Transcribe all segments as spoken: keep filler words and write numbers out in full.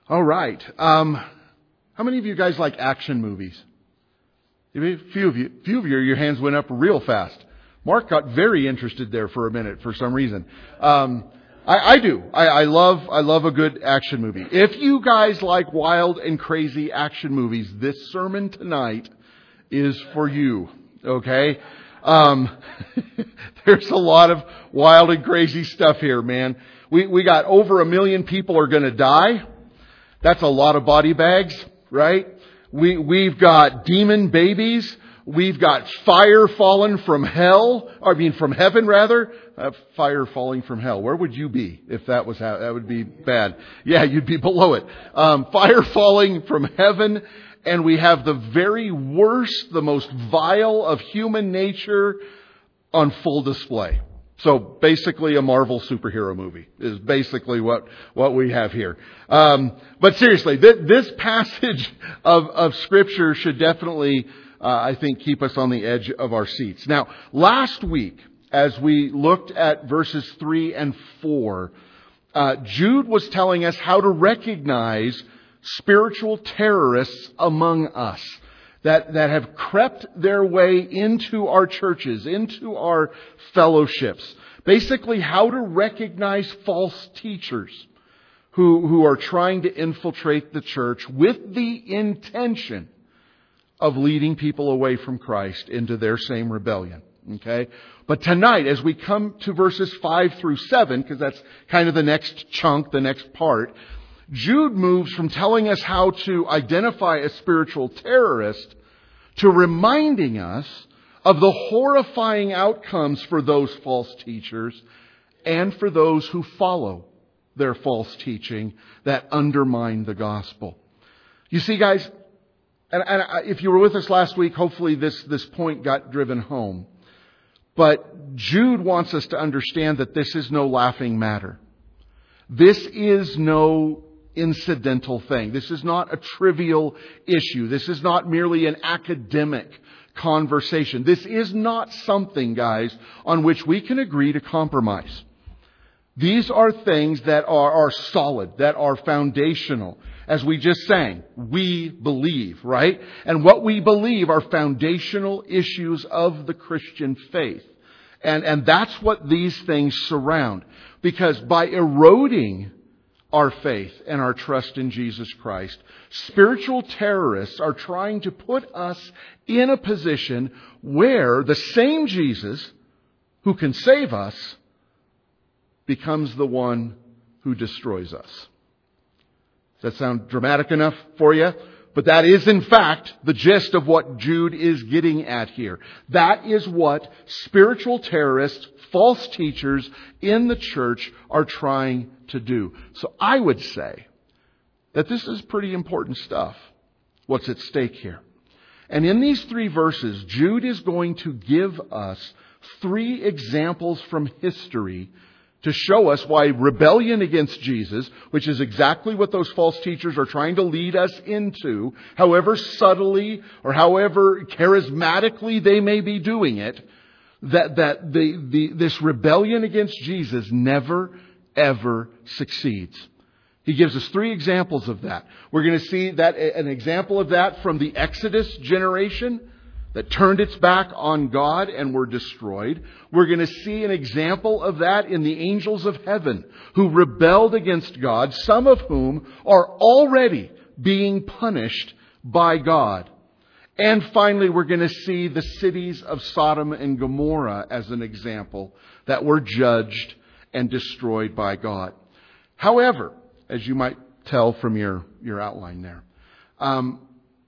All right. Um, how many of you guys like action movies? A few of you, few of you, your hands went up real fast. Mark got very interested there for a minute for some reason. Um, I, I do. I, I love, I love a good action movie. If you guys like wild and crazy action movies, this sermon tonight is for you. Okay? Um, there's a lot of wild and crazy stuff here, man. We, we got over a million people are going to die. That's a lot of body bags, right? We, we've got demon babies. We've got fire falling from hell. I mean, from heaven, rather. Uh, fire falling from hell. Where would you be if that was how? That would be bad. Yeah, you'd be below it. Um, fire falling from heaven. And we have the very worst, the most vile of human nature on full display. So basically a Marvel superhero movie is basically what, what we have here. Um, but seriously, th- this passage of, of Scripture should definitely, uh, I think, keep us on the edge of our seats. Now, last week, as we looked at verses three and four, uh, Jude was telling us how to recognize spiritual terrorists among us that, that have crept their way into our churches, into our fellowships. Basically, how to recognize false teachers who, who are trying to infiltrate the church with the intention of leading people away from Christ into their same rebellion. Okay? But tonight, as we come to verses five through seven, because that's kind of the next chunk, the next part, Jude moves from telling us how to identify a spiritual terrorist to reminding us of the horrifying outcomes for those false teachers and for those who follow their false teaching that undermine the gospel. You see, guys, and, and if you were with us last week, hopefully this, this point got driven home. But Jude wants us to understand that this is no laughing matter. This is no incidental thing. This is not a trivial issue. This is not merely an academic conversation. This is not something, guys, on which we can agree to compromise. These are things that are, are solid, that are foundational. As we just sang, we believe, right? And what we believe are foundational issues of the Christian faith. And, and that's what these things surround. Because by eroding our faith and our trust in Jesus Christ, spiritual terrorists are trying to put us in a position where the same Jesus who can save us becomes the one who destroys us. Does that sound dramatic enough for you? But that is, in fact, the gist of what Jude is getting at here. That is what spiritual terrorists, false teachers in the church are trying to do. So I would say that this is pretty important stuff, what's at stake here. And in these three verses, Jude is going to give us three examples from history to show us why rebellion against Jesus, which is exactly what those false teachers are trying to lead us into, however subtly or however charismatically they may be doing it, that, that the, the, this rebellion against Jesus never, ever succeeds. He gives us three examples of that. We're going to see that an example of that from the Exodus generation that turned its back on God and were destroyed. We're going to see an example of that in the angels of heaven who rebelled against God, some of whom are already being punished by God. And finally, we're going to see the cities of Sodom and Gomorrah as an example that were judged and destroyed by God. However, as you might tell from your, your outline there, um,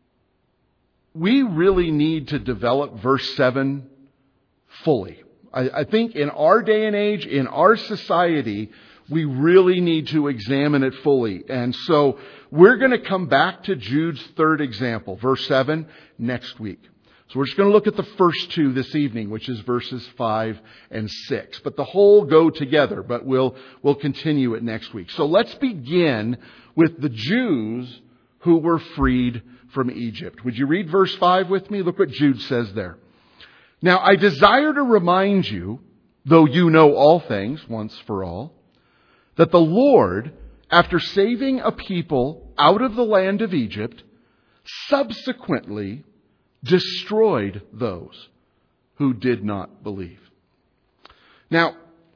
we really need to develop verse seven fully. I, I think in our day and age, in our society, we really need to examine it fully. And so we're going to come back to Jude's third example, verse seven, next week. So we're just going to look at the first two this evening, which is verses five and six. But the whole go together, but we'll, we'll continue it next week. So let's begin with the Jews who were freed from Egypt. Would you read verse five with me? Look what Jude says there. Now, I desire to remind you, though you know all things once for all, that the Lord, after saving a people out of the land of Egypt subsequently destroyed those who did not believe. Now,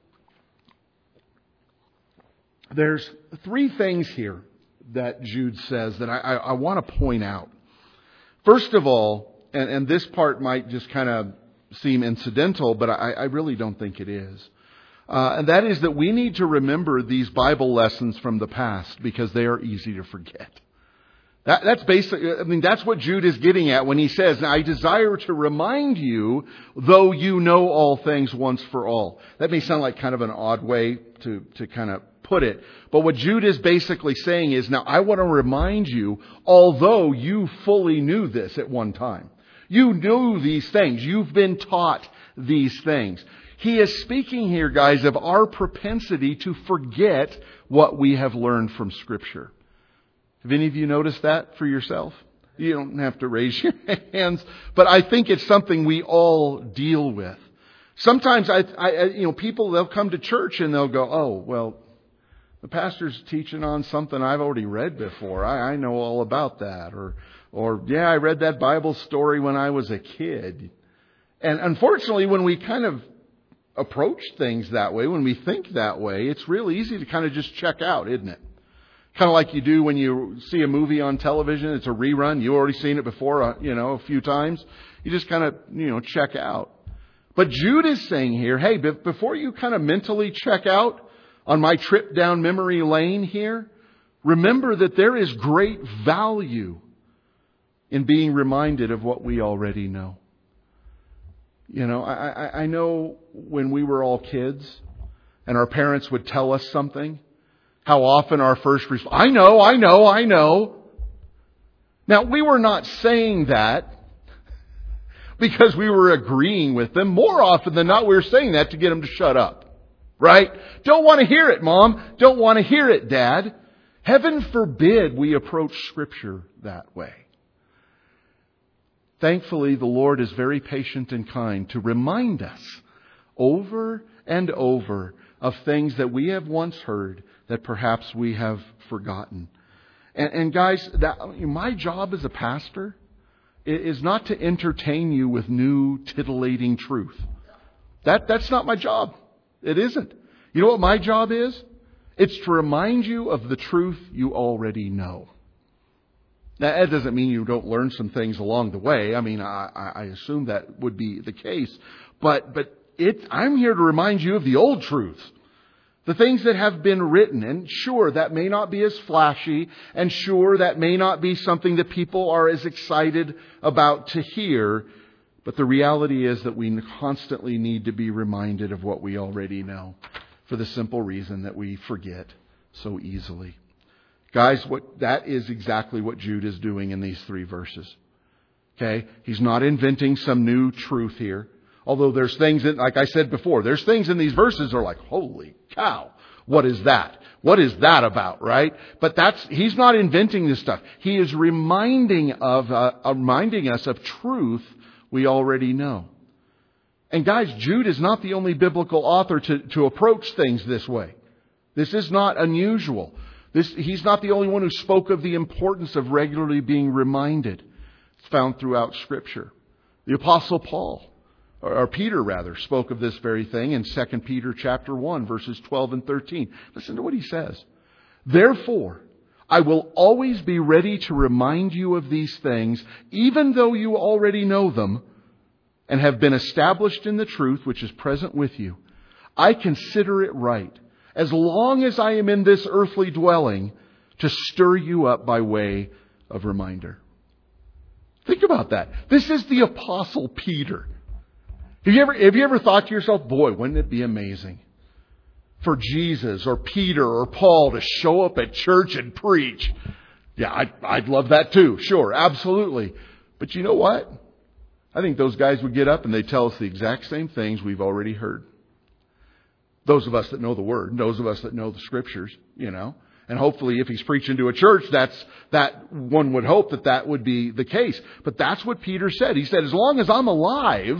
there's three things here that Jude says that I, I, I want to point out. First of all, and, and this part might just kind of seem incidental, but I, I really don't think it is. Uh, and that is that we need to remember these Bible lessons from the past because they are easy to forget. That, that's basically, I mean, that's what Jude is getting at when he says, I desire to remind you, though you know all things once for all. That may sound like kind of an odd way to, to kind of put it. But what Jude is basically saying is, now I want to remind you, although you fully knew this at one time. You knew these things. You've been taught these things. He is speaking here, guys, of our propensity to forget what we have learned from Scripture. Have any of you noticed that for yourself? You don't have to raise your hands, but I think it's something we all deal with. Sometimes, I, I, you know, people, they'll come to church and they'll go, oh, well, the pastor's teaching on something I've already read before. I, I know all about that. Or, or, yeah, I read that Bible story when I was a kid. And unfortunately, when we kind of approach things that way, when we think that way, it's real easy to kind of just check out, isn't it? Kind of like you do when you see a movie on television. It's a rerun. You've already seen it before, uh, you know, a few times. You just kind of, you know, check out. But Jude is saying here, hey, before you kind of mentally check out on my trip down memory lane here, remember that there is great value in being reminded of what we already know. You know, I, I, I know when we were all kids and our parents would tell us something, how often our first response, I know, I know, I know. Now, we were not saying that because we were agreeing with them. More often than not, we were saying that to get them to shut up. Right? Don't want to hear it, Mom. Don't want to hear it, Dad. Heaven forbid we approach Scripture that way. Thankfully, the Lord is very patient and kind to remind us over and over of things that we have once heard that perhaps we have forgotten. And, and guys, that, my job as a pastor is not to entertain you with new titillating truth. That, that's not my job. It isn't. You know what my job is? It's to remind you of the truth you already know. Now, that doesn't mean you don't learn some things along the way. I mean, I, I assume that would be the case. But, but it, I'm here to remind you of the old truths. The things that have been written. And sure, that may not be as flashy. And sure, that may not be something that people are as excited about to hear. But the reality is that we constantly need to be reminded of what we already know. For the simple reason that we forget so easily. Guys, what that is exactly what Jude is doing in these three verses. Okay? He's not inventing some new truth here. Although there's things that, like I said before, there's things in these verses that are like, holy cow, what is that? What is that about, right? But that's, he's not inventing this stuff. He is reminding of, uh, reminding us of truth we already know. And guys, Jude is not the only biblical author to, to approach things this way. This is not unusual. This, he's not the only one who spoke of the importance of regularly being reminded. It's found throughout Scripture. The Apostle Paul, or, or Peter rather, spoke of this very thing in Second Peter chapter one, verses twelve and thirteen. Listen to what he says. Therefore, I will always be ready to remind you of these things, even though you already know them, and have been established in the truth which is present with you. I consider it right, as long as I am in this earthly dwelling, to stir you up by way of reminder. Think about that. This is the Apostle Peter. Have you ever, have you ever thought to yourself, boy, wouldn't it be amazing for Jesus or Peter or Paul to show up at church and preach? Yeah, I'd, I'd love that too. Sure, absolutely. But you know what? I think those guys would get up and they'd tell us the exact same things we've already heard. Those of us that know the Word, those of us that know the Scriptures, you know. And hopefully if he's preaching to a church, that's, that one would hope that that would be the case. But that's what Peter said. He said, as long as I'm alive,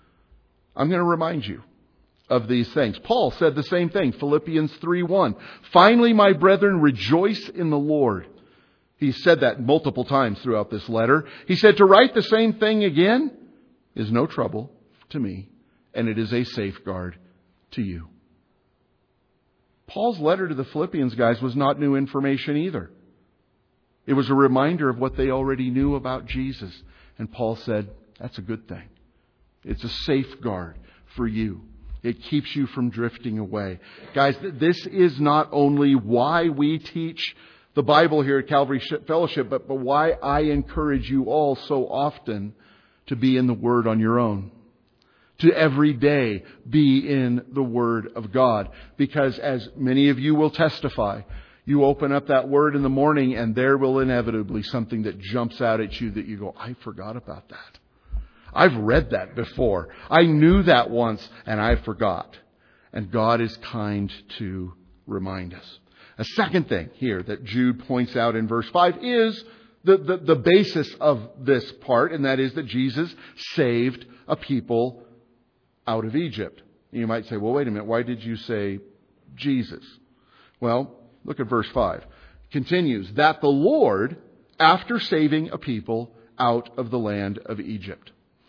I'm going to remind you of these things. Paul said the same thing, Philippians three one. Finally, my brethren, rejoice in the Lord. He said that multiple times throughout this letter. He said, to write the same thing again is no trouble to me, and it is a safeguard to you. Paul's letter to the Philippians, guys, was not new information either. It was a reminder of what they already knew about Jesus. And Paul said, that's a good thing. It's a safeguard for you. It keeps you from drifting away. Guys, this is not only why we teach the Bible here at Calvary Fellowship, but, but why I encourage you all so often to be in the Word on your own. To every day be in the Word of God. Because as many of you will testify, you open up that Word in the morning and there will inevitably something that jumps out at you that you go, I forgot about that. I've read that before. I knew that once and I forgot. And God is kind to remind us. A second thing here that Jude points out in verse five is the, the, the basis of this part, and that is that Jesus saved a people out of Egypt. You might say, well, wait a minute, why did you say Jesus? Well, look at verse five. It continues, that the Lord, after saving a people out of the land of Egypt.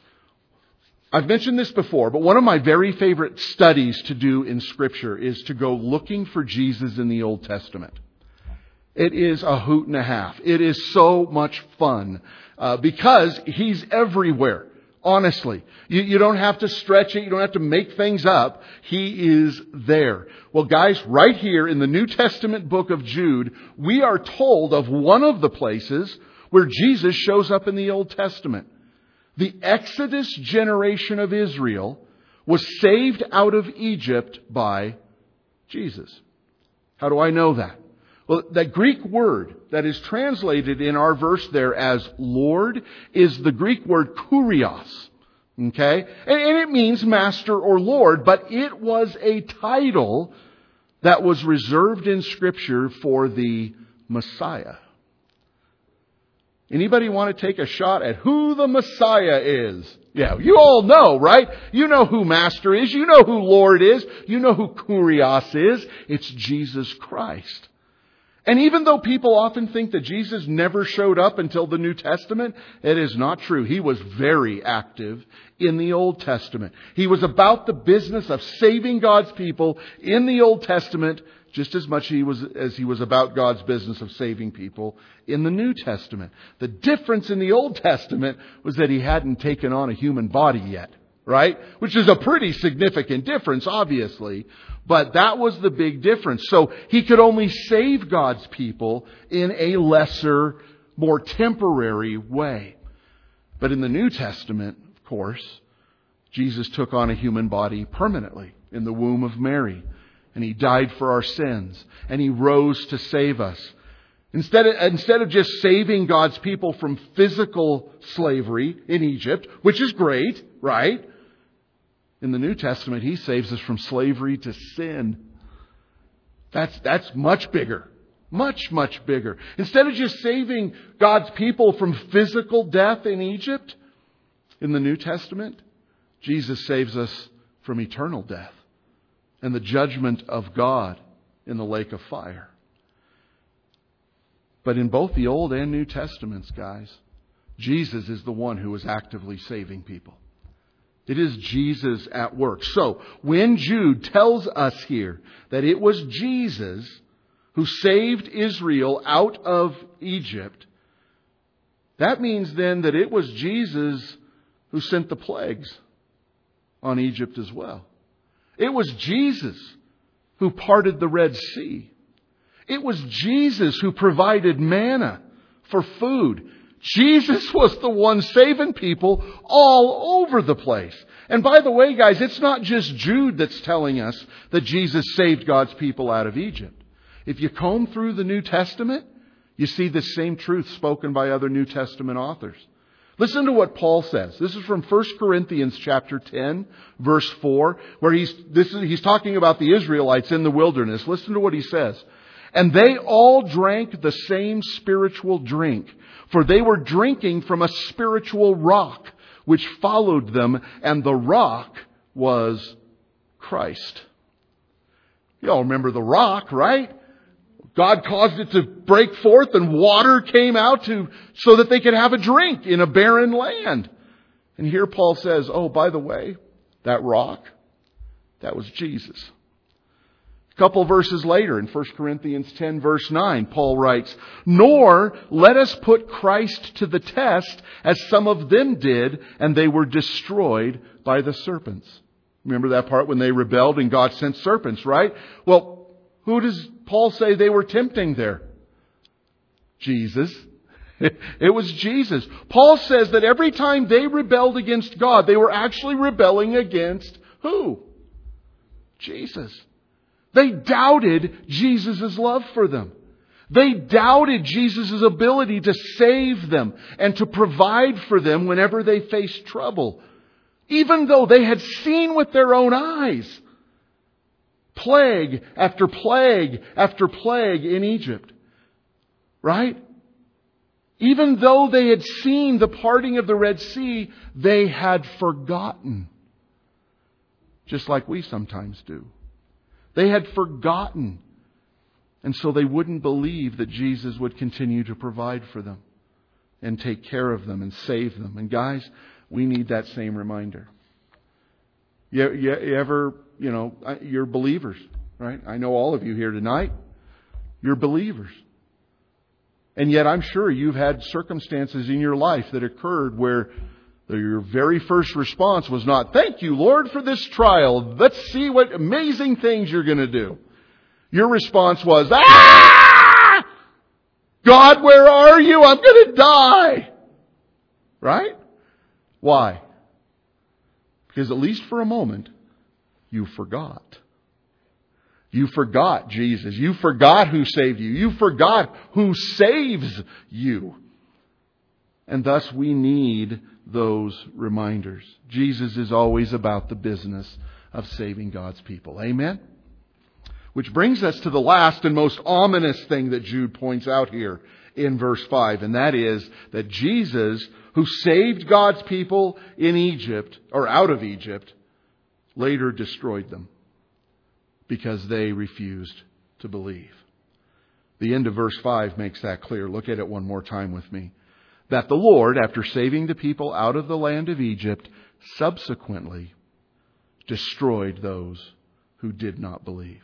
I've mentioned this before, but one of my very favorite studies to do in Scripture is to go looking for Jesus in the Old Testament. It is a hoot and a half. It is so much fun uh, because He's everywhere. Honestly, you, you don't have to stretch it. You don't have to make things up. He is there. Well, guys, right here in the New Testament book of Jude, we are told of one of the places where Jesus shows up in the Old Testament. The Exodus generation of Israel was saved out of Egypt by Jesus. How do I know that? Well, that Greek word that is translated in our verse there as Lord is the Greek word kurios. Okay? And, and it means master or Lord, but it was a title that was reserved in Scripture for the Messiah. Anybody want to take a shot at who the Messiah is? Yeah, you all know, right? You know who Master is. You know who Lord is. You know who Kurios is. It's Jesus Christ. And even though people often think that Jesus never showed up until the New Testament, it is not true. He was very active in the Old Testament. He was about the business of saving God's people in the Old Testament just as much he was, as he was about God's business of saving people in the New Testament. The difference in the Old Testament was that He hadn't taken on a human body yet, right? Which is a pretty significant difference, obviously. But that was the big difference. So He could only save God's people in a lesser, more temporary way. But in the New Testament, of course, Jesus took on a human body permanently in the womb of Mary. And He died for our sins. And He rose to save us. Instead of, instead of just saving God's people from physical slavery in Egypt, which is great, right? In the New Testament, He saves us from slavery to sin. That's, that's much bigger. Much, much bigger. Instead of just saving God's people from physical death in Egypt, in the New Testament, Jesus saves us from eternal death and the judgment of God in the lake of fire. But in both the Old and New Testaments, guys, Jesus is the one who is actively saving people. It is Jesus at work. So, when Jude tells us here that it was Jesus who saved Israel out of Egypt, that means then that it was Jesus who sent the plagues on Egypt as well. It was Jesus who parted the Red Sea. It was Jesus who provided manna for food. Jesus was the one saving people all over the place. And by the way, guys, it's not just Jude that's telling us that Jesus saved God's people out of Egypt. If you comb through the New Testament, you see the same truth spoken by other New Testament authors. Listen to what Paul says. This is from First Corinthians chapter ten, verse four, where he's, this is, he's talking about the Israelites in the wilderness. Listen to what he says. And they all drank the same spiritual drink, for they were drinking from a spiritual rock, which followed them, and the rock was Christ. You all remember the rock, right? God caused it to break forth and water came out to so that they could have a drink in a barren land. And here Paul says, oh, by the way, that rock, that was Jesus. A couple verses later in First Corinthians ten verse nine, Paul writes, nor let us put Christ to the test as some of them did, and they were destroyed by the serpents. Remember that part when they rebelled and God sent serpents, right? Well, who does Paul say they were tempting there? Jesus. It was Jesus. Paul says that every time they rebelled against God, they were actually rebelling against who? Jesus. They doubted Jesus' love for them. They doubted Jesus' ability to save them and to provide for them whenever they faced trouble. Even though they had seen with their own eyes plague after plague after plague in Egypt. Right? Even though they had seen the parting of the Red Sea, they had forgotten. Just like we sometimes do. They had forgotten. And so they wouldn't believe that Jesus would continue to provide for them and take care of them and save them. And guys, we need that same reminder. You, you, you ever, you know, you're believers, right? I know all of you here tonight. You're believers. And yet I'm sure you've had circumstances in your life that occurred where your very first response was not, thank you, Lord, for this trial. Let's see what amazing things you're going to do. Your response was, ah! God, where are you? I'm going to die. Right? Why? Because at least for a moment, you forgot. You forgot Jesus. You forgot who saved you. You forgot who saves you. And thus we need those reminders. Jesus is always about the business of saving God's people. Amen? Which brings us to the last and most ominous thing that Jude points out here in verse five. And that is that Jesus, who saved God's people in Egypt, or out of Egypt, later destroyed them because they refused to believe. The end of verse five makes that clear. Look at it one more time with me. That the Lord, after saving the people out of the land of Egypt, subsequently destroyed those who did not believe.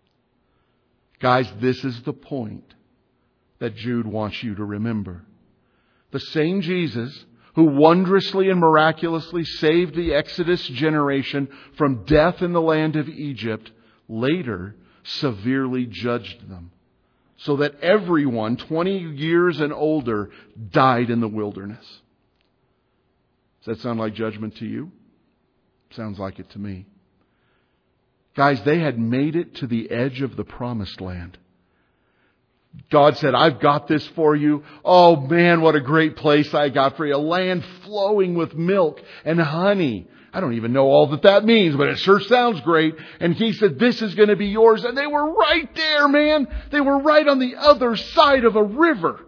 Guys, this is the point that Jude wants you to remember. The same Jesus who wondrously and miraculously saved the Exodus generation from death in the land of Egypt, later severely judged them, so that everyone twenty years and older died in the wilderness. Does that sound like judgment to you? Sounds like it to me. Guys, they had made it to the edge of the promised land. God said, I've got this for you. Oh man, what a great place I got for you. A land flowing with milk and honey. I don't even know all that that means, but it sure sounds great. And He said, this is going to be yours. And they were right there, man. They were right on the other side of a river.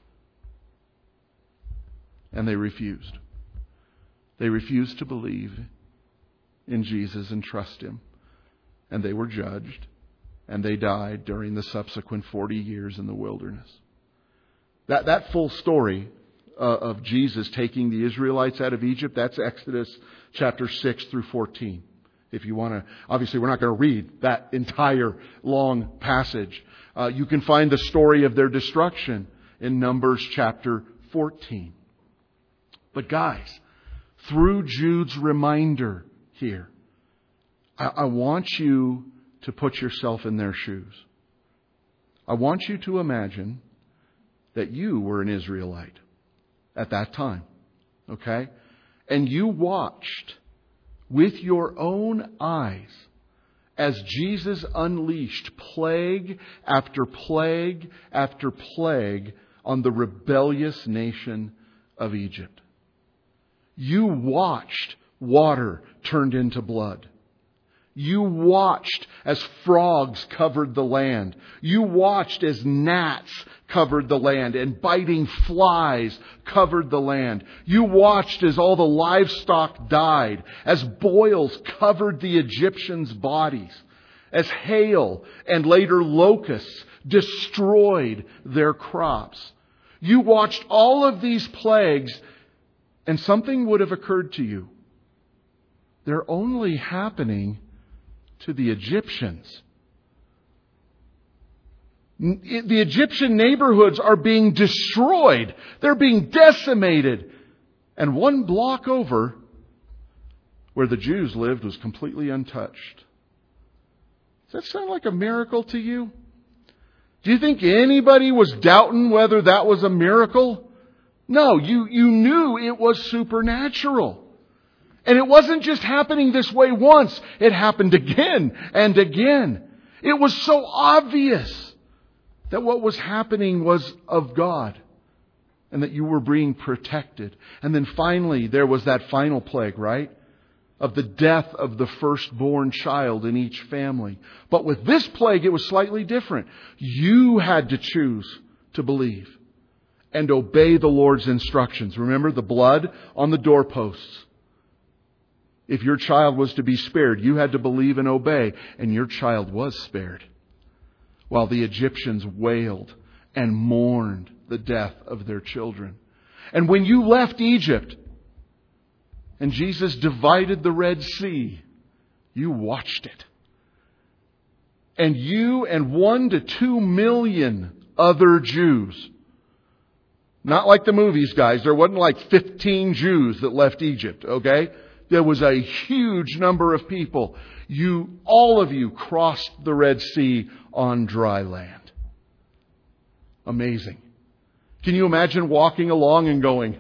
And they refused. They refused to believe in Jesus and trust Him. And they were judged. And they died during the subsequent forty years in the wilderness. That, that full story uh, of Jesus taking the Israelites out of Egypt, that's Exodus chapter six through fourteen. If you want to, obviously we're not going to read that entire long passage. Uh, you can find the story of their destruction in Numbers chapter fourteen. But guys, through Jude's reminder here, I, I want you to put yourself in their shoes. I want you to imagine that you were an Israelite at that time. Okay? And you watched with your own eyes as Jesus unleashed plague after plague after plague on the rebellious nation of Egypt. You watched water turned into blood. You watched as frogs covered the land. You watched as gnats covered the land and biting flies covered the land. You watched as all the livestock died, as boils covered the Egyptians' bodies, as hail and later locusts destroyed their crops. You watched all of these plagues, and something would have occurred to you. They're only happening to the Egyptians. The Egyptian neighborhoods are being destroyed. They're being decimated. And one block over, where the Jews lived, was completely untouched. Does that sound like a miracle to you? Do you think anybody was doubting whether that was a miracle? No, you, you knew it was supernatural. And it wasn't just happening this way once. It happened again and again. It was so obvious that what was happening was of God and that you were being protected. And then finally, there was that final plague, right? Of the death of the firstborn child in each family. But with this plague, it was slightly different. You had to choose to believe and obey the Lord's instructions. Remember the blood on the doorposts. If your child was to be spared, you had to believe and obey, and your child was spared. While the Egyptians wailed and mourned the death of their children. And when you left Egypt and Jesus divided the Red Sea, you watched it. And you and one to two million other Jews, not like the movies, guys. There wasn't like fifteen Jews that left Egypt, okay? There was a huge number of people. You, all of you crossed the Red Sea on dry land. Amazing. Can you imagine walking along and going,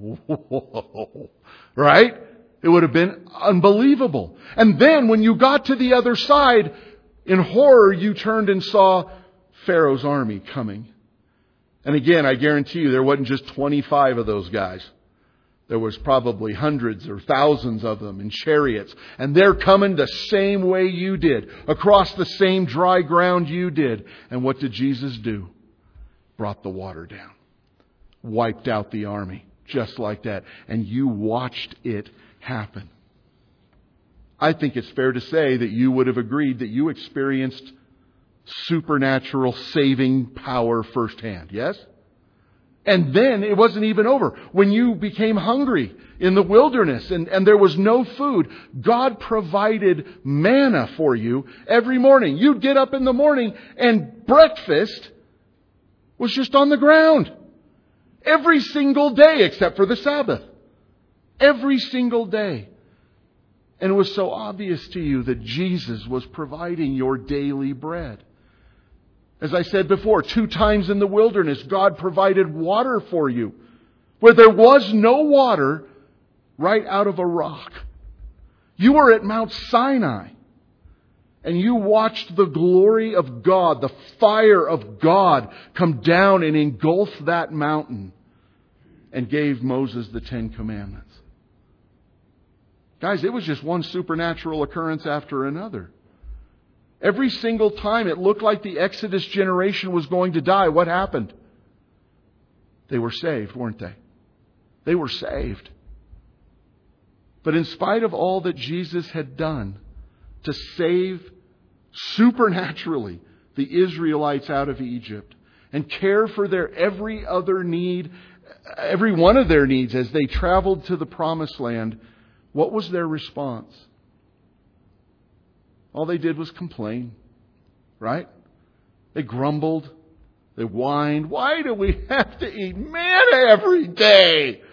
whoa, right? It would have been unbelievable. And then when you got to the other side, in horror, you turned and saw Pharaoh's army coming. And again, I guarantee you there wasn't just twenty-five of those guys. There was probably hundreds or thousands of them in chariots. And they're coming the same way you did. Across the same dry ground you did. And what did Jesus do? Brought the water down. Wiped out the army. Just like that. And you watched it happen. I think it's fair to say that you would have agreed that you experienced supernatural saving power firsthand. Yes? And then it wasn't even over. When you became hungry in the wilderness and, and there was no food, God provided manna for you every morning. You'd get up in the morning and breakfast was just on the ground. Every single day except for the Sabbath. Every single day. And it was so obvious to you that Jesus was providing your daily bread. As I said before, two times in the wilderness, God provided water for you. Where there was no water, right out of a rock. You were at Mount Sinai. And you watched the glory of God, the fire of God, come down and engulf that mountain. And gave Moses the Ten Commandments. Guys, it was just one supernatural occurrence after another. Every single time it looked like the Exodus generation was going to die, what happened? They were saved, weren't they? They were saved. But in spite of all that Jesus had done to save supernaturally the Israelites out of Egypt and care for their every other need, every one of their needs as they traveled to the Promised Land, what was their response? All they did was complain, right? They grumbled. They whined. Why do we have to eat manna every day?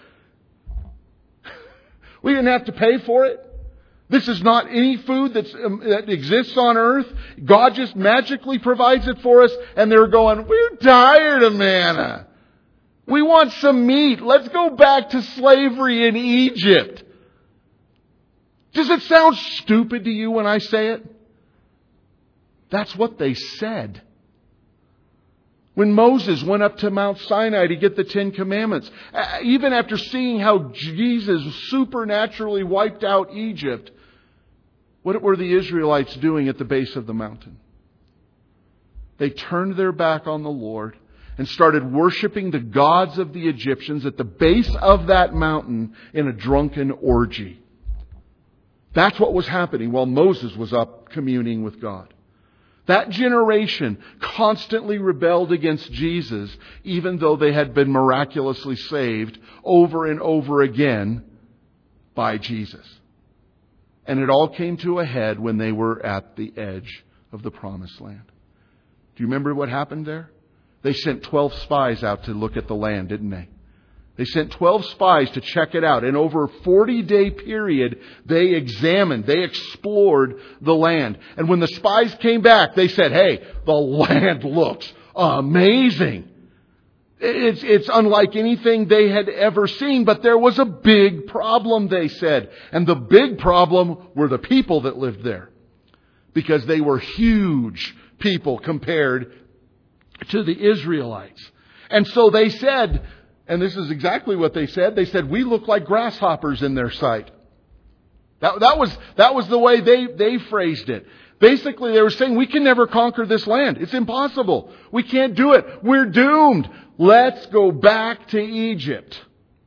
We didn't have to pay for it. This is not any food that's, um, that exists on earth. God just magically provides it for us. And they're going, we're tired of manna. We want some meat. Let's go back to slavery in Egypt. Does it sound stupid to you when I say it? That's what they said. When Moses went up to Mount Sinai to get the Ten Commandments, even after seeing how Jesus supernaturally wiped out Egypt, what were the Israelites doing at the base of the mountain? They turned their back on the Lord and started worshiping the gods of the Egyptians at the base of that mountain in a drunken orgy. That's what was happening while Moses was up communing with God. That generation constantly rebelled against Jesus, even though they had been miraculously saved over and over again by Jesus. And it all came to a head when they were at the edge of the Promised Land. Do you remember what happened there? They sent twelve spies out to look at the land, didn't they? They sent twelve spies to check it out. And over a forty-day period, they examined, they explored the land. And when the spies came back, they said, hey, the land looks amazing. It's, it's unlike anything they had ever seen, but there was a big problem, they said. And the big problem were the people that lived there. Because they were huge people compared to the Israelites. And so they said, and this is exactly what they said. They said, we look like grasshoppers in their sight. That, that was, that was the way they, they phrased it. Basically, they were saying, we can never conquer this land. It's impossible. We can't do it. We're doomed. Let's go back to Egypt.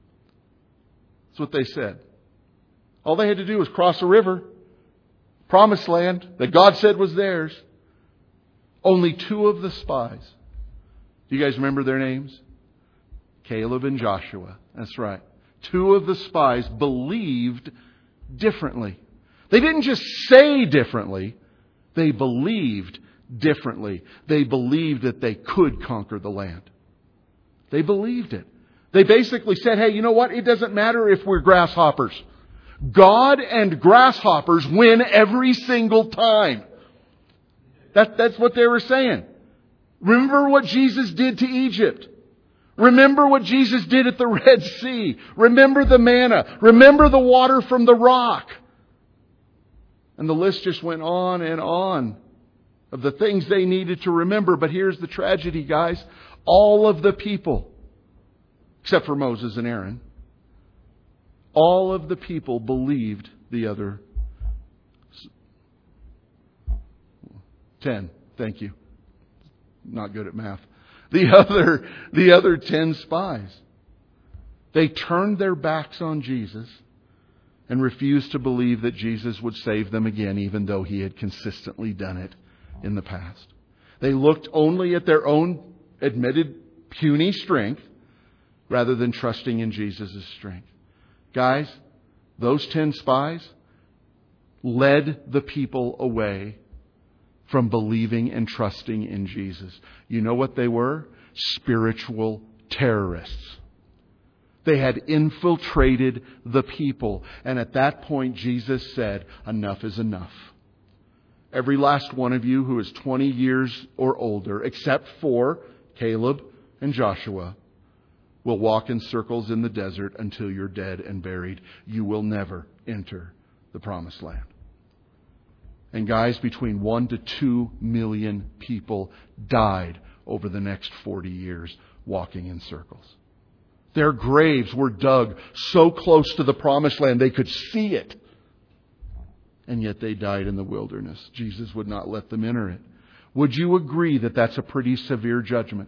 That's what they said. All they had to do was cross a river. Promised land that God said was theirs. Only two of the spies. Do you guys remember their names? Caleb and Joshua. That's right. Two of the spies believed differently. They didn't just say differently. They believed differently. They believed that they could conquer the land. They believed it. They basically said, hey, you know what? It doesn't matter if we're grasshoppers. God and grasshoppers win every single time. That, that's what they were saying. Remember what Jesus did to Egypt. Remember what Jesus did at the Red Sea. Remember the manna. Remember the water from the rock. And the list just went on and on of the things they needed to remember. But here's the tragedy, guys. All of the people, except for Moses and Aaron, all of the people believed the other ten. Thank you. Not good at math. The other, the other ten spies. They turned their backs on Jesus and refused to believe that Jesus would save them again, even though He had consistently done it in the past. They looked only at their own admitted puny strength rather than trusting in Jesus' strength. Guys, those ten spies led the people away from believing and trusting in Jesus. You know what they were? Spiritual terrorists. They had infiltrated the people. And at that point, Jesus said, enough is enough. Every last one of you who is twenty years or older, except for Caleb and Joshua, will walk in circles in the desert until you're dead and buried. You will never enter the Promised Land. And guys, between one to two million people died over the next forty years walking in circles. Their graves were dug so close to the Promised Land they could see it. And yet they died in the wilderness. Jesus would not let them enter it. Would you agree that that's a pretty severe judgment?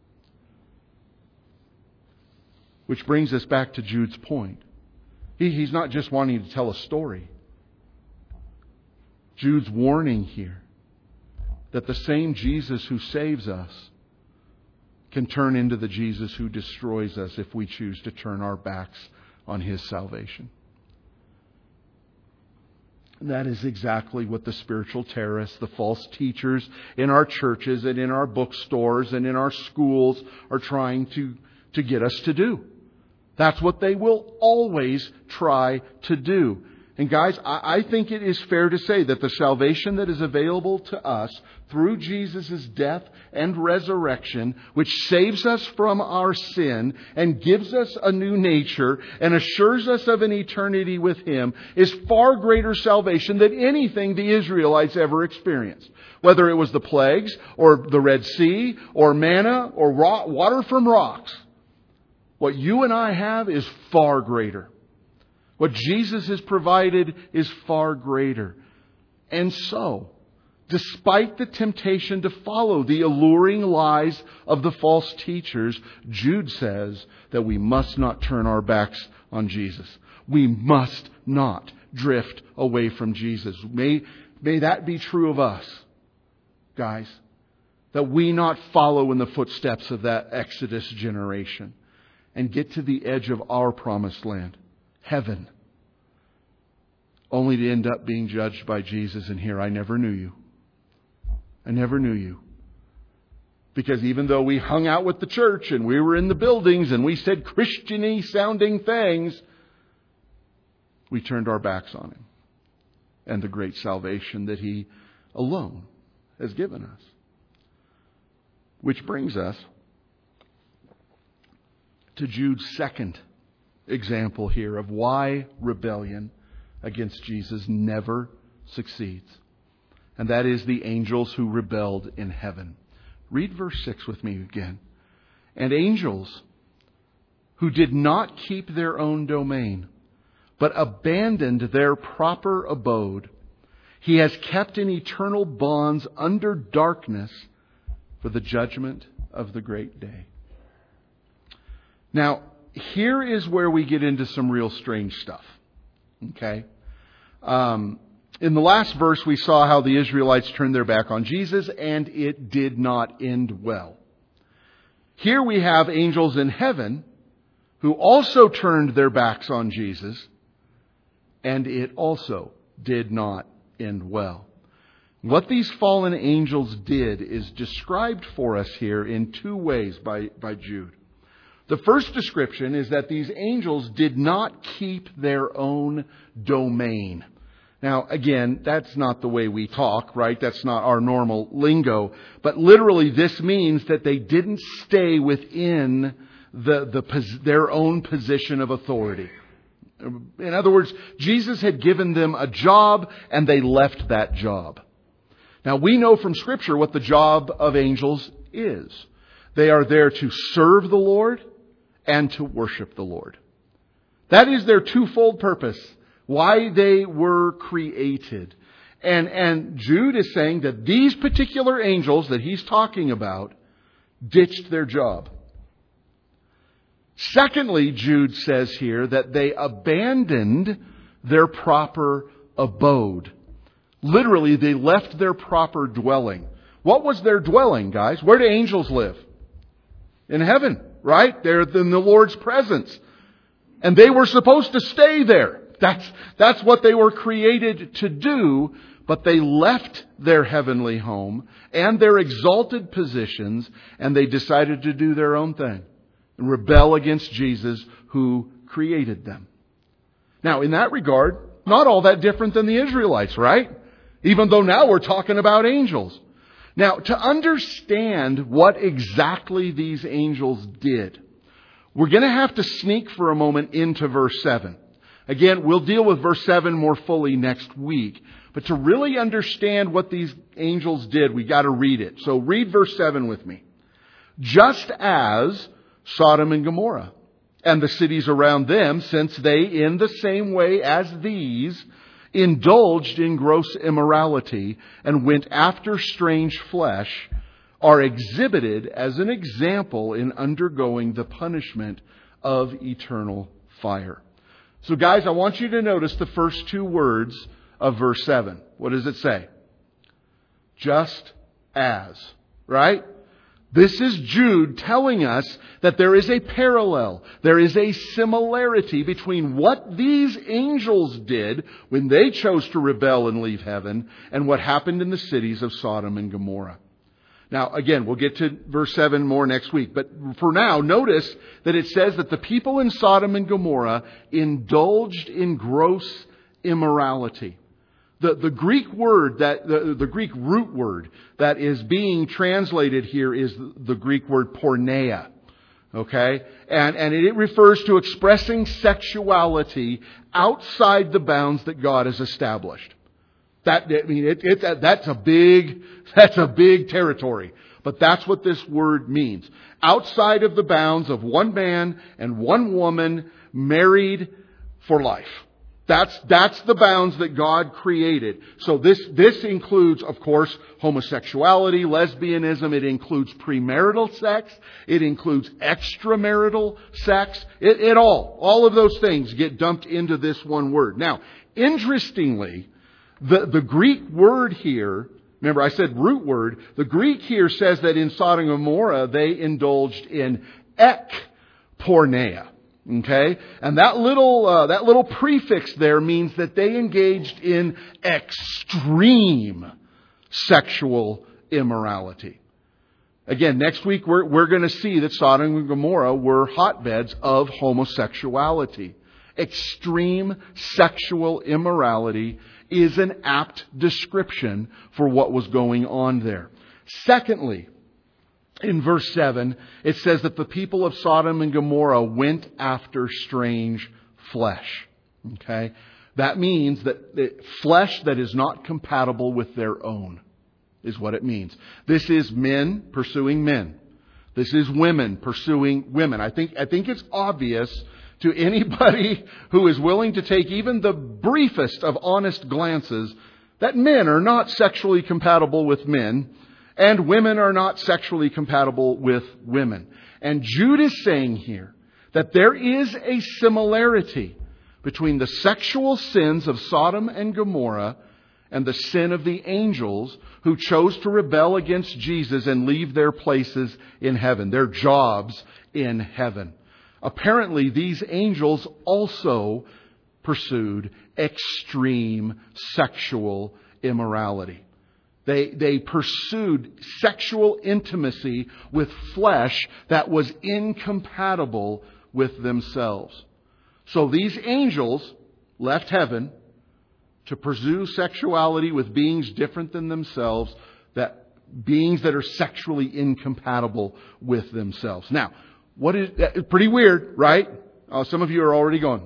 Which brings us back to Jude's point. He, he's not just wanting to tell a story. Jude's warning here that the same Jesus who saves us can turn into the Jesus who destroys us if we choose to turn our backs on His salvation. And that is exactly what the spiritual terrorists, the false teachers in our churches and in our bookstores and in our schools are trying to, to get us to do. That's what they will always try to do. And guys, I think it is fair to say that the salvation that is available to us through Jesus' death and resurrection, which saves us from our sin and gives us a new nature and assures us of an eternity with Him, is far greater salvation than anything the Israelites ever experienced. Whether it was the plagues or the Red Sea or manna or water from rocks. What you and I have is far greater. What Jesus has provided is far greater. And so, despite the temptation to follow the alluring lies of the false teachers, Jude says that we must not turn our backs on Jesus. We must not drift away from Jesus. May, may that be true of us. guys, that we not follow in the footsteps of that Exodus generation and get to the edge of our promised land, heaven, only to end up being judged by Jesus and hear, I never knew you. I never knew you. Because even though we hung out with the church and we were in the buildings and we said Christian-y sounding things, we turned our backs on Him and the great salvation that He alone has given us. Which brings us to Jude's second example here of why rebellion against Jesus never succeeds. And that is the angels who rebelled in heaven. Read verse six with me again. And angels who did not keep their own domain, but abandoned their proper abode, He has kept in eternal bonds under darkness for the judgment of the great day. Now, here is where we get into some real strange stuff. Okay? Um, in the last verse, we saw how the Israelites turned their back on Jesus, and it did not end well. Here we have angels in heaven who also turned their backs on Jesus, and it also did not end well. What these fallen angels did is described for us here in two ways by, by Jude. The first description is that these angels did not keep their own domain. Now, again, that's not the way we talk, right? That's not our normal lingo. But literally, this means that they didn't stay within the, the their own position of authority. In other words, Jesus had given them a job, and they left that job. Now, we know from Scripture what the job of angels is. They are there to serve the Lord and to worship the Lord. That is their twofold purpose, why they were created. And, and Jude is saying that these particular angels that he's talking about ditched their job. Secondly, Jude says here that they abandoned their proper abode. Literally, they left their proper dwelling. What was their dwelling, guys? Where do angels live? In heaven, right? They're in the Lord's presence. And they were supposed to stay there. That's, that's what they were created to do. But they left their heavenly home and their exalted positions, and they decided to do their own thing and rebel against Jesus who created them. Now, in that regard, not all that different than the Israelites, right? Even though now we're talking about angels. Now, to understand what exactly these angels did, we're going to have to sneak for a moment into verse seven. Again, we'll deal with verse seven more fully next week. But to really understand what these angels did, we got to read it. So read verse seven with me. Just as Sodom and Gomorrah and the cities around them, since they, in the same way as these, indulged in gross immorality and went after strange flesh, are exhibited as an example in undergoing the punishment of eternal fire. So guys, I want you to notice the first two words of verse seven. What does it say? Just as, right? This is Jude telling us that there is a parallel, there is a similarity between what these angels did when they chose to rebel and leave heaven and what happened in the cities of Sodom and Gomorrah. Now, again, we'll get to verse seven more next week. But for now, notice that it says that the people in Sodom and Gomorrah indulged in gross immorality. The, the Greek word, that the, the Greek root word that is being translated here is the Greek word porneia. Okay? And, and it refers to expressing sexuality outside the bounds that God has established. That, I mean, it, it, that's a big, that's a big territory. But that's what this word means. Outside of the bounds of one man and one woman married for life. That's, that's the bounds that God created. So this, this includes, of course, homosexuality, lesbianism. It includes premarital sex. It includes extramarital sex. It, it all, all of those things get dumped into this one word. Now, interestingly, the, the Greek word here Remember, I said root word. The Greek here says that in Sodom and Gomorrah, they indulged in ekporneia. Okay? And that little, uh, that little prefix there means that they engaged in extreme sexual immorality. Again, next week we're, we're going to see that Sodom and Gomorrah were hotbeds of homosexuality. Extreme sexual immorality is an apt description for what was going on there. Secondly, in verse seven, it says that the people of Sodom and Gomorrah went after strange flesh. Okay? That means that the flesh that is not compatible with their own is what it means. This is men pursuing men. This is women pursuing women. I think, I think it's obvious to anybody who is willing to take even the briefest of honest glances that men are not sexually compatible with men and women are not sexually compatible with women. And Jude is saying here that there is a similarity between the sexual sins of Sodom and Gomorrah and the sin of the angels who chose to rebel against Jesus and leave their places in heaven, their jobs in heaven. Apparently, these angels also pursued extreme sexual immorality. They, they pursued sexual intimacy with flesh that was incompatible with themselves. So these angels left heaven to pursue sexuality with beings different than themselves, that beings that are sexually incompatible with themselves. Now, what is pretty weird, right? Uh, some of you are already going,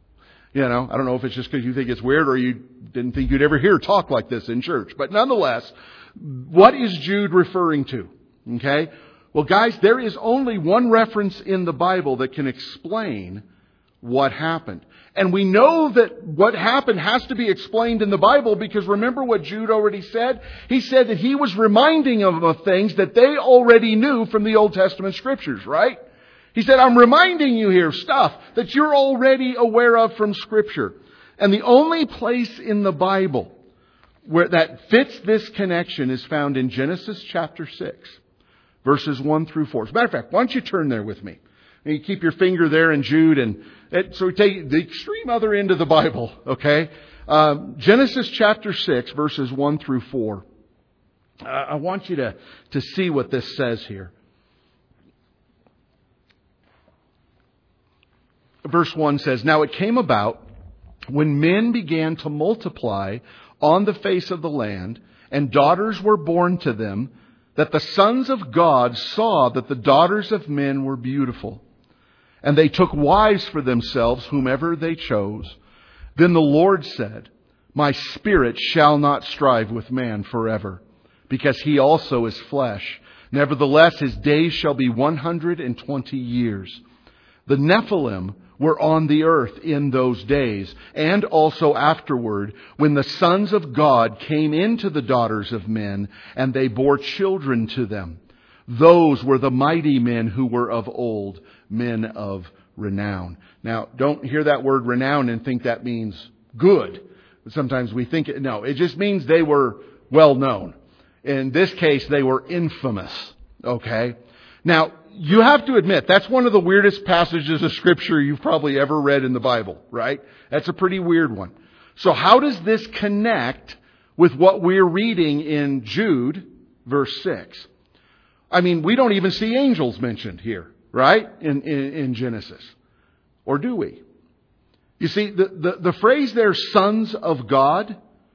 you know, I don't know if it's just because you think it's weird or you didn't think you'd ever hear talk like this in church. But nonetheless, what is Jude referring to? Okay? Well, guys, there is only one reference in the Bible that can explain what happened. And we know that what happened has to be explained in the Bible because remember what Jude already said? He said that he was reminding them of things that they already knew from the Old Testament Scriptures, right? He said, I'm reminding you here of stuff that you're already aware of from Scripture. And the only place in the Bible where that fits this connection is found in Genesis chapter six, verses one through four. As a matter of fact, why don't you turn there with me? And you keep your finger there in Jude. And it, so we take the extreme other end of the Bible, okay? Um, Genesis chapter six, verses one through four. Uh, I want you to, to see what this says here. Verse one says, Now it came about when men began to multiply on the face of the land, and daughters were born to them, that the sons of God saw that the daughters of men were beautiful. And they took wives for themselves, whomever they chose. Then the Lord said, My spirit shall not strive with man forever, because he also is flesh. Nevertheless, his days shall be one hundred and twenty years. The Nephilim were on the earth in those days, and also afterward, when the sons of God came into the daughters of men, and they bore children to them. Those were the mighty men who were of old, men of renown. Now, don't hear that word renown and think that means good. Sometimes we think it, no, it just means they were well known. In this case, they were infamous. Okay? Now, you have to admit, that's one of the weirdest passages of Scripture you've probably ever read in the Bible, right? That's a pretty weird one. So how does this connect with what we're reading in Jude, verse six? I mean, we don't even see angels mentioned here, right? In, in, in Genesis. Or do we? You see, the, the, the phrase there, sons of God,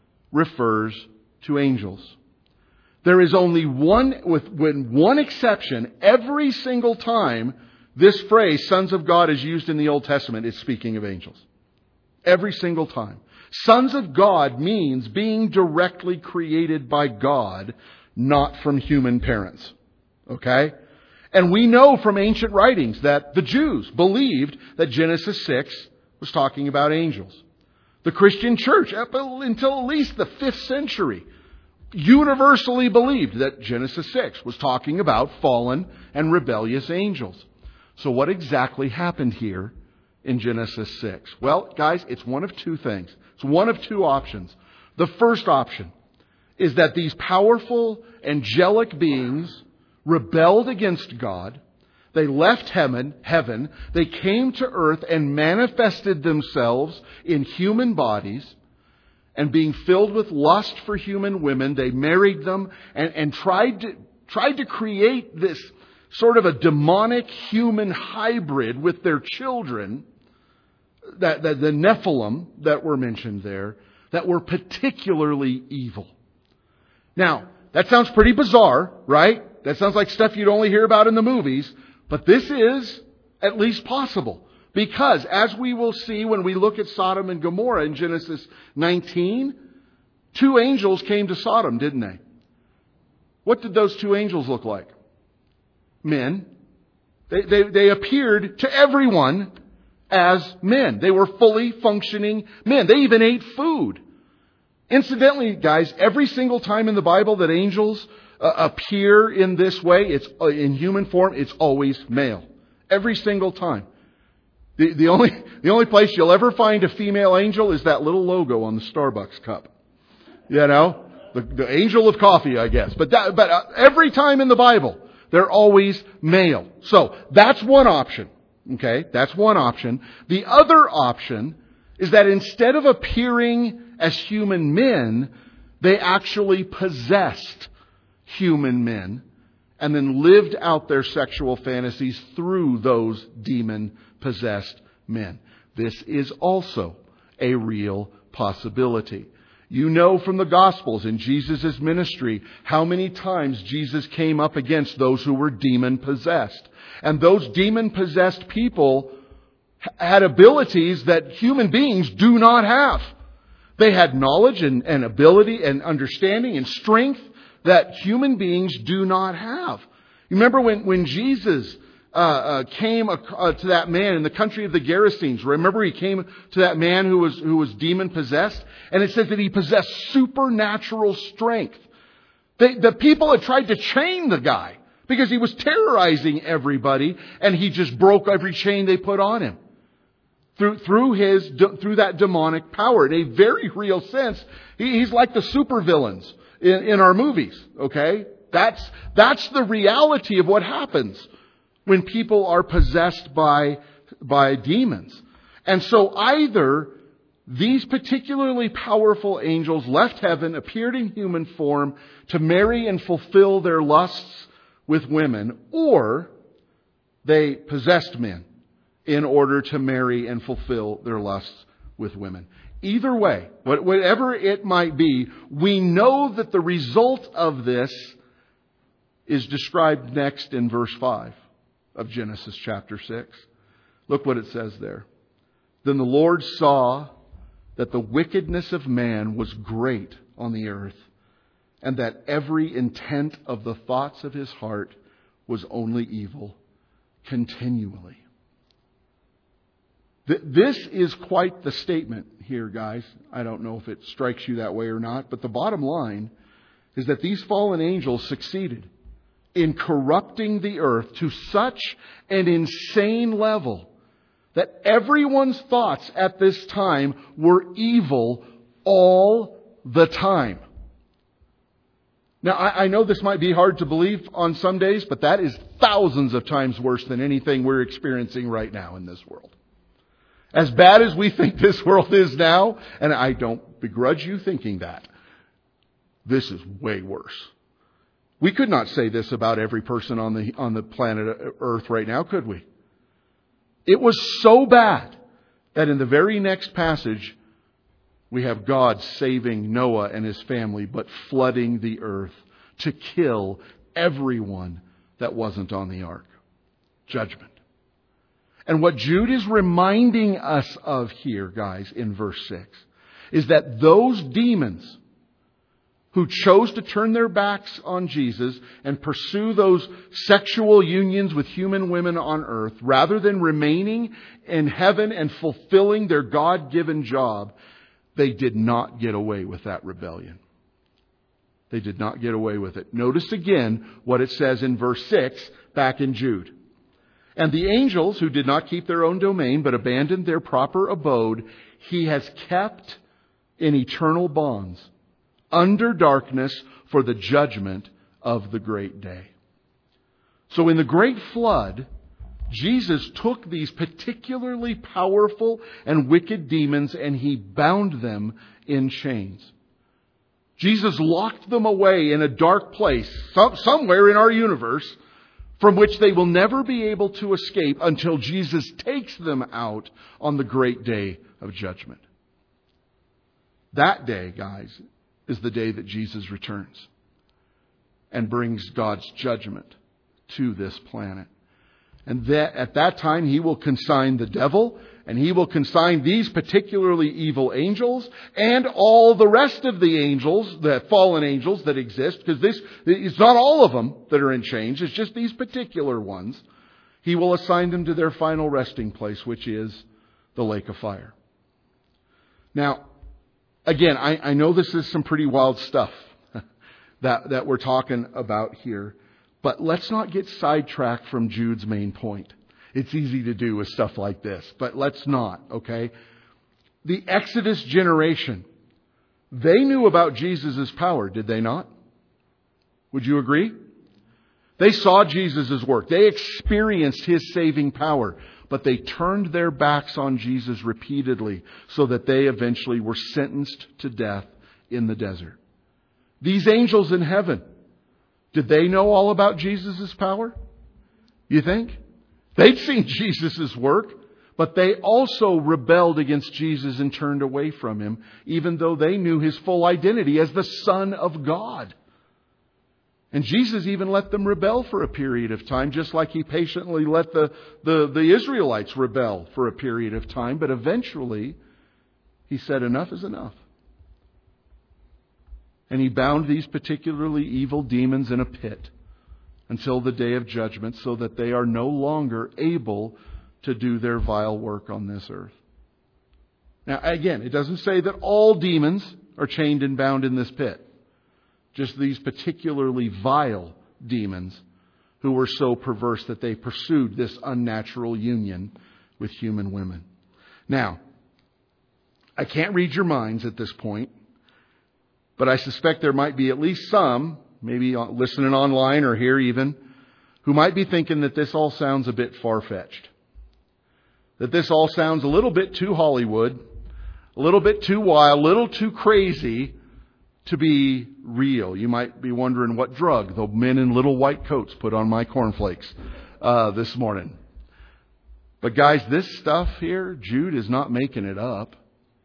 refers to angels. There is only one, with, with one exception, every single time this phrase, sons of God, is used in the Old Testament, it's speaking of angels. Every single time. Sons of God means being directly created by God, not from human parents. Okay? And we know from ancient writings that the Jews believed that Genesis six was talking about angels. The Christian church, up until at least the fifth century, universally believed that Genesis six was talking about fallen and rebellious angels. So what exactly happened here in Genesis six? Well, guys, it's one of two things. It's one of two options. The first option is that these powerful angelic beings rebelled against God. They left heaven, heaven. They came to earth and manifested themselves in human bodies. And being filled with lust for human women, they married them and, and tried to, tried to create this sort of a demonic human hybrid with their children, that, that the Nephilim that were mentioned there, that were particularly evil. Now, that sounds pretty bizarre, right? That sounds like stuff you'd only hear about in the movies. But this is at least possible. Because, as we will see when we look at Sodom and Gomorrah in Genesis nineteen, two angels came to Sodom, didn't they? What did those two angels look like? Men. They, they, they appeared to everyone as men. They were fully functioning men. They even ate food. Incidentally, guys, every single time in the Bible that angels uh, appear in this way, it's uh, in human form, it's always male. Every single time. The, the only the only place you'll ever find a female angel is that little logo on the Starbucks cup. You know, the, the angel of coffee, I guess. But that, but uh, every time in the Bible, they're always male. So that's one option. Okay, that's one option. The other option is that instead of appearing as human men, they actually possessed human men and then lived out their sexual fantasies through those demon-possessed men. This is also a real possibility. You know from the Gospels in Jesus' ministry how many times Jesus came up against those who were demon-possessed. And those demon-possessed people had abilities that human beings do not have. They had knowledge and, and ability and understanding and strength that human beings do not have. You remember when, when Jesus uh, uh, came uh, to that man in the country of the Gerasenes. Remember he came to that man who was who was demon-possessed? And it says that he possessed supernatural strength. They, the people had tried to chain the guy because he was terrorizing everybody, and he just broke every chain they put on him. Through through his through that demonic power. In a very real sense, he, he's like the supervillains in, in our movies. Okay, that's that's the reality of what happens when people are possessed by by demons. And so either these particularly powerful angels left heaven, appeared in human form to marry and fulfill their lusts with women, or they possessed men in order to marry and fulfill their lusts with women. Either way, whatever it might be, we know that the result of this is described next in verse five of Genesis chapter six. Look what it says there. Then the Lord saw that the wickedness of man was great on the earth, and that every intent of the thoughts of his heart was only evil continually. This is quite the statement here, guys. I don't know if it strikes you that way or not, but the bottom line is that these fallen angels succeeded in corrupting the earth to such an insane level that everyone's thoughts at this time were evil all the time. Now, I, I know this might be hard to believe on some days, but that is thousands of times worse than anything we're experiencing right now in this world. As bad as we think this world is now, and I don't begrudge you thinking that, this is way worse. We could not say this about every person on the on the planet Earth right now, could we? It was so bad that in the very next passage, we have God saving Noah and his family, but flooding the earth to kill everyone that wasn't on the ark. Judgment. And what Jude is reminding us of here, guys, in verse six, is that those demons who chose to turn their backs on Jesus and pursue those sexual unions with human women on earth, rather than remaining in heaven and fulfilling their God-given job, they did not get away with that rebellion. They did not get away with it. Notice again what it says in verse six back in Jude. And the angels who did not keep their own domain but abandoned their proper abode, he has kept in eternal bonds under darkness for the judgment of the great day. So in the great flood, Jesus took these particularly powerful and wicked demons and He bound them in chains. Jesus locked them away in a dark place, somewhere in our universe, from which they will never be able to escape until Jesus takes them out on the great day of judgment. That day, guys, is the day that Jesus returns and brings God's judgment to this planet. And that at that time, He will consign the devil, and He will consign these particularly evil angels and all the rest of the angels, the fallen angels that exist, because this it's not all of them that are in chains, it's just these particular ones. He will assign them to their final resting place, which is the lake of fire. Now, again, I, I know this is some pretty wild stuff that, that we're talking about here. But let's not get sidetracked from Jude's main point. It's easy to do with stuff like this, but let's not, okay? The Exodus generation, they knew about Jesus' power, did they not? Would you agree? They saw Jesus' work. They experienced His saving power, but they turned their backs on Jesus repeatedly so that they eventually were sentenced to death in the desert. These angels in heaven, did they know all about Jesus' power? You think? They'd seen Jesus' work, but they also rebelled against Jesus and turned away from Him, even though they knew His full identity as the Son of God. And Jesus even let them rebel for a period of time, just like He patiently let the, the, the Israelites rebel for a period of time. But eventually, He said, enough is enough. And He bound these particularly evil demons in a pit until the day of judgment so that they are no longer able to do their vile work on this earth. Now, again, it doesn't say that all demons are chained and bound in this pit. Just these particularly vile demons who were so perverse that they pursued this unnatural union with human women. Now, I can't read your minds at this point. But I suspect there might be at least some, maybe listening online or here even, who might be thinking that this all sounds a bit far-fetched. That this all sounds a little bit too Hollywood, a little bit too wild, a little too crazy to be real. You might be wondering what drug the men in little white coats put on my cornflakes uh, this morning. But guys, this stuff here, Jude is not making it up.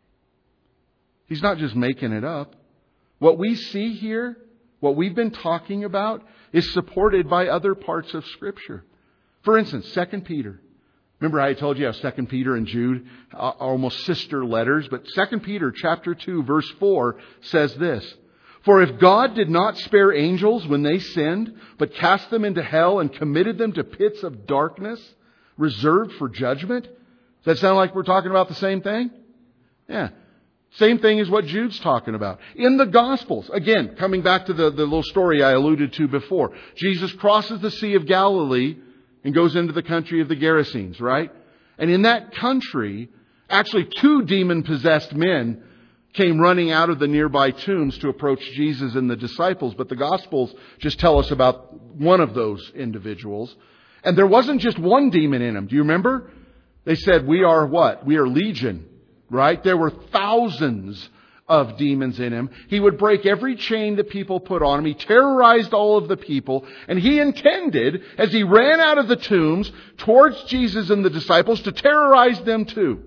He's not just making it up. What we see here, what we've been talking about, is supported by other parts of Scripture. For instance, Second Peter. Remember I told you how Second Peter and Jude are almost sister letters, but Second Peter chapter two verse four says this: For if God did not spare angels when they sinned, but cast them into hell and committed them to pits of darkness, reserved for judgment. Does that sound like we're talking about the same thing? Yeah. Same thing as what Jude's talking about. In the Gospels, again, coming back to the, the little story I alluded to before. Jesus crosses the Sea of Galilee and goes into the country of the Gerasenes, right? And in that country, actually two demon-possessed men came running out of the nearby tombs to approach Jesus and the disciples. But the Gospels just tell us about one of those individuals. And there wasn't just one demon in him. Do you remember? They said, we are what? We are legion. Right? There were thousands of demons in him. He would break every chain that people put on him. He terrorized all of the people. And he intended, as he ran out of the tombs towards Jesus and the disciples, to terrorize them too.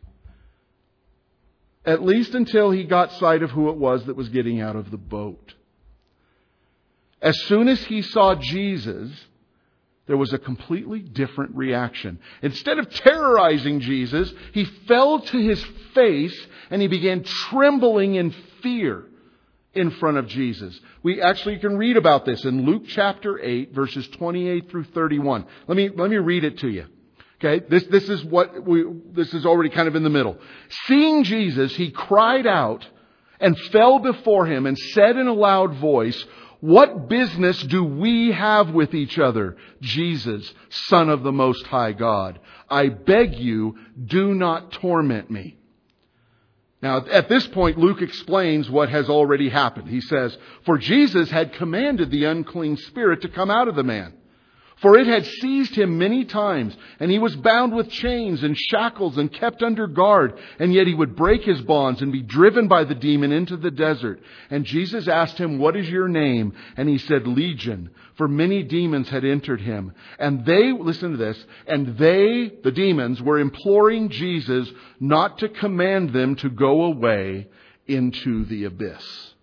At least until he got sight of who it was that was getting out of the boat. As soon as he saw Jesus, there was a completely different reaction. Instead of terrorizing Jesus, he fell to his face and he began trembling in fear in front of Jesus. We actually can read about this in Luke chapter eight, verses twenty-eight through thirty-one. Let me, let me read it to you. Okay, this, this is what we, this is already kind of in the middle. Seeing Jesus, he cried out and fell before him and said in a loud voice, "What business do we have with each other, Jesus, Son of the Most High God? I beg you, do not torment me." Now, at this point, Luke explains what has already happened. He says, "For Jesus had commanded the unclean spirit to come out of the man. For it had seized him many times, and he was bound with chains and shackles and kept under guard. And yet he would break his bonds and be driven by the demon into the desert. And Jesus asked him, 'What is your name?' And he said, 'Legion,' for many demons had entered him. And they," listen to this, "and they," the demons, "were imploring Jesus not to command them to go away into the abyss."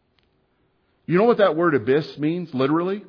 You know what that word abyss means, literally?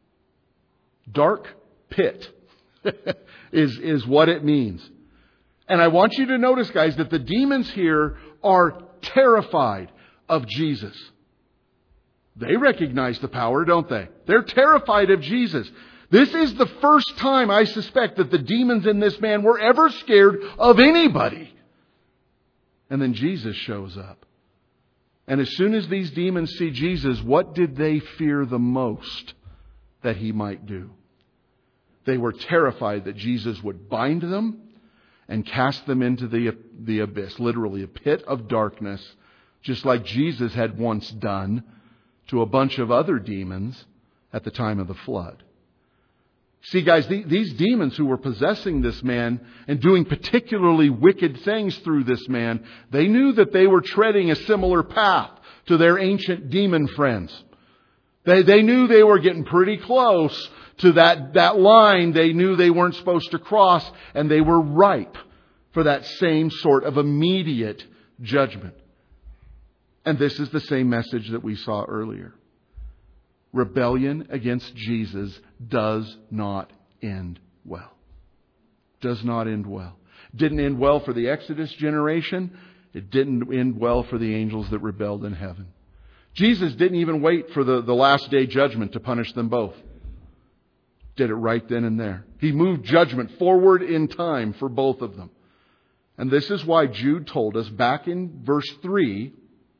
Dark pit is, is what it means. And I want you to notice, guys, that the demons here are terrified of Jesus. They recognize the power, don't they? They're terrified of Jesus. This is the first time, I suspect, that the demons in this man were ever scared of anybody. And then Jesus shows up. And as soon as these demons see Jesus, what did they fear the most that he might do? They were terrified that Jesus would bind them and cast them into the, the abyss, literally a pit of darkness, just like Jesus had once done to a bunch of other demons at the time of the flood. See, guys, the, these demons who were possessing this man and doing particularly wicked things through this man, they knew that they were treading a similar path to their ancient demon friends. They, they knew they were getting pretty close to that, that line they knew they weren't supposed to cross, and they were ripe for that same sort of immediate judgment. And this is the same message that we saw earlier. Rebellion against Jesus does not end well. Does not end well. Didn't end well for the Exodus generation. It didn't end well for the angels that rebelled in heaven. Jesus didn't even wait for the, the last day judgment to punish them both. Did it right then and there. He moved judgment forward in time for both of them. And this is why Jude told us back in verse three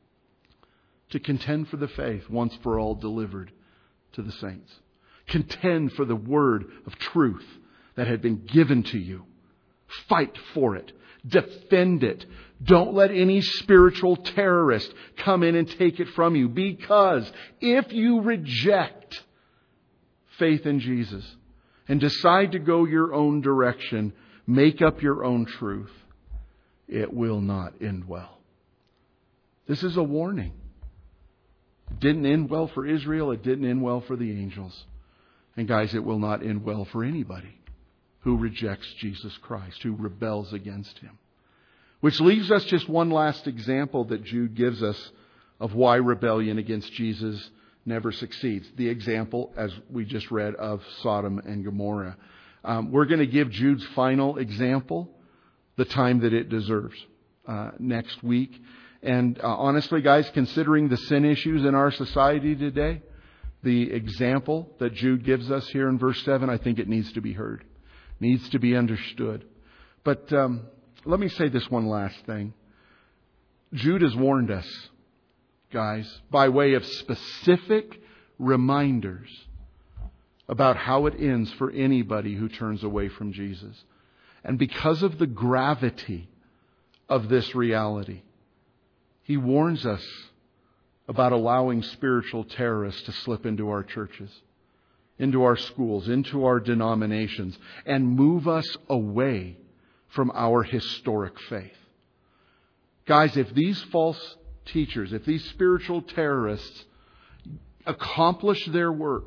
to contend for the faith once for all delivered to the saints. Contend for the word of truth that had been given to you. Fight for it. Defend it. Don't let any spiritual terrorist come in and take it from you. Because if you reject faith in Jesus and decide to go your own direction, make up your own truth, it will not end well. This is a warning. It didn't end well for Israel. It didn't end well for the angels. And guys, it will not end well for anybody who rejects Jesus Christ, who rebels against Him. Which leaves us just one last example that Jude gives us of why rebellion against Jesus never succeeds. The example, as we just read, of Sodom and Gomorrah. Um, we're going to give Jude's final example the time that it deserves uh, next week. And uh, honestly, guys, considering the sin issues in our society today, the example that Jude gives us here in verse seven, I think it needs to be heard. Needs to be understood. But um, let me say this one last thing. Jude has warned us, guys, by way of specific reminders about how it ends for anybody who turns away from Jesus. And because of the gravity of this reality, he warns us about allowing spiritual terrorists to slip into our churches, into our schools, into our denominations, and move us away from our historic faith. Guys, if these false teachers, if these spiritual terrorists accomplish their work,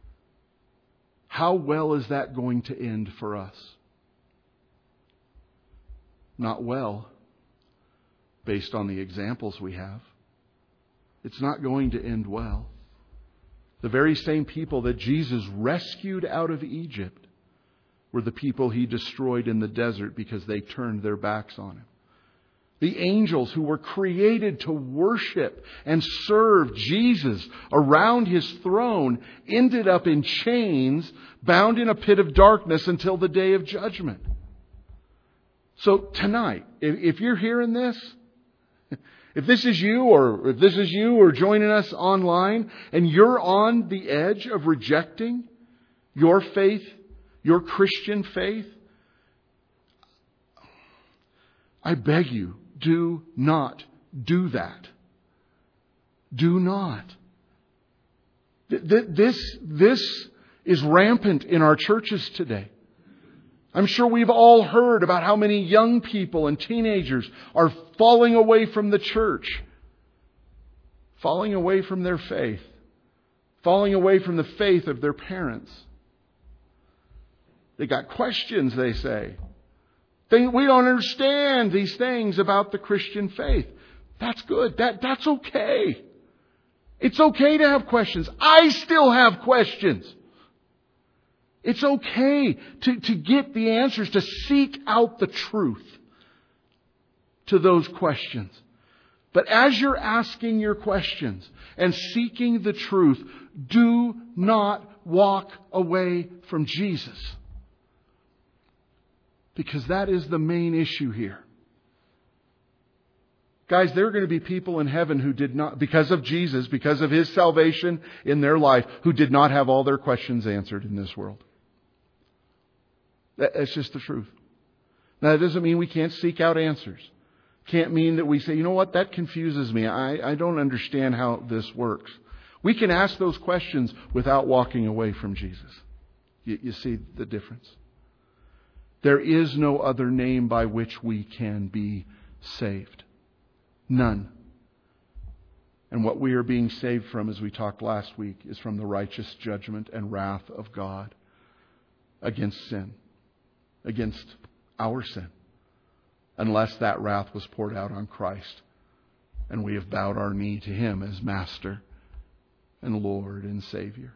how well is that going to end for us? Not well, based on the examples we have. It's not going to end well. The very same people that Jesus rescued out of Egypt were the people He destroyed in the desert because they turned their backs on Him. The angels who were created to worship and serve Jesus around His throne ended up in chains, bound in a pit of darkness until the day of judgment. So tonight, if you're hearing this, if this is you or if this is you or joining us online and you're on the edge of rejecting your faith, your Christian faith, I beg you, do not do that. Do not. This, this is rampant in our churches today. I'm sure we've all heard about how many young people and teenagers are falling away from the church, falling away from their faith, falling away from the faith of their parents. They got questions, they say. They, we don't understand these things about the Christian faith. That's good. That, that's okay. It's okay to have questions. I still have questions. It's okay to, to get the answers, to seek out the truth to those questions. But as you're asking your questions and seeking the truth, do not walk away from Jesus. Because that is the main issue here. Guys, there are going to be people in heaven who did not, because of Jesus, because of His salvation in their life, who did not have all their questions answered in this world. That's just the truth. Now, that doesn't mean we can't seek out answers. Can't mean that we say, you know what, that confuses me. I, I don't understand how this works. We can ask those questions without walking away from Jesus. You, you see the difference? There is no other name by which we can be saved. None. And what we are being saved from, as we talked last week, is from the righteous judgment and wrath of God against sin, against our sin, unless that wrath was poured out on Christ and we have bowed our knee to Him as Master and Lord and Savior.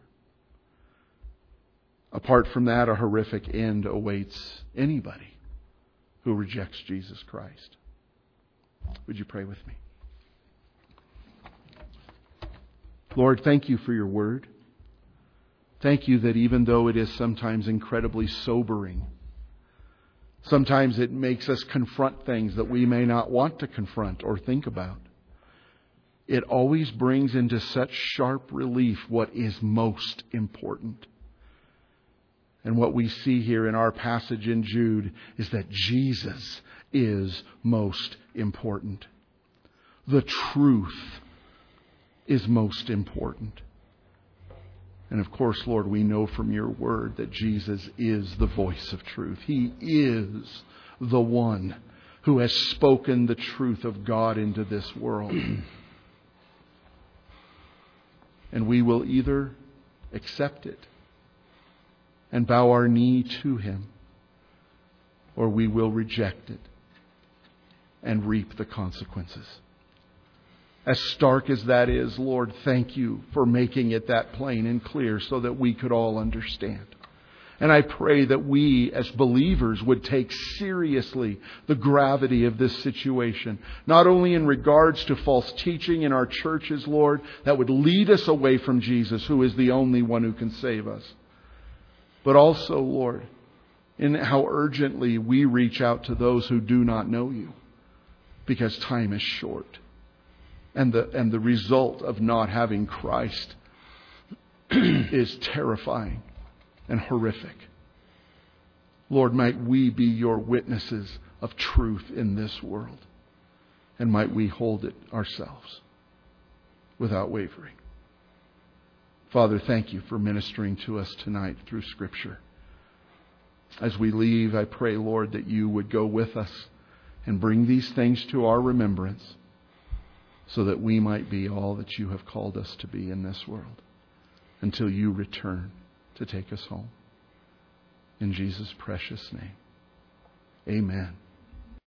Apart from that, a horrific end awaits anybody who rejects Jesus Christ. Would you pray with me? Lord, thank You for Your Word. Thank You that even though it is sometimes incredibly sobering, sometimes it makes us confront things that we may not want to confront or think about, it always brings into such sharp relief what is most important. And what we see here in our passage in Jude is that Jesus is most important. The truth is most important. And of course, Lord, we know from Your Word that Jesus is the voice of truth. He is the one who has spoken the truth of God into this world. And we will either accept it and bow our knee to Him, or we will reject it and reap the consequences. As stark as that is, Lord, thank You for making it that plain and clear so that we could all understand. And I pray that we as believers would take seriously the gravity of this situation, not only in regards to false teaching in our churches, Lord, that would lead us away from Jesus, who is the only one who can save us, but also, Lord, in how urgently we reach out to those who do not know You, because time is short. And the, and the result of not having Christ is terrifying and horrific. Lord, might we be Your witnesses of truth in this world. And might we hold it ourselves without wavering. Father, thank You for ministering to us tonight through Scripture. As we leave, I pray, Lord, that You would go with us and bring these things to our remembrance so that we might be all that You have called us to be in this world until You return to take us home. In Jesus' precious name, amen.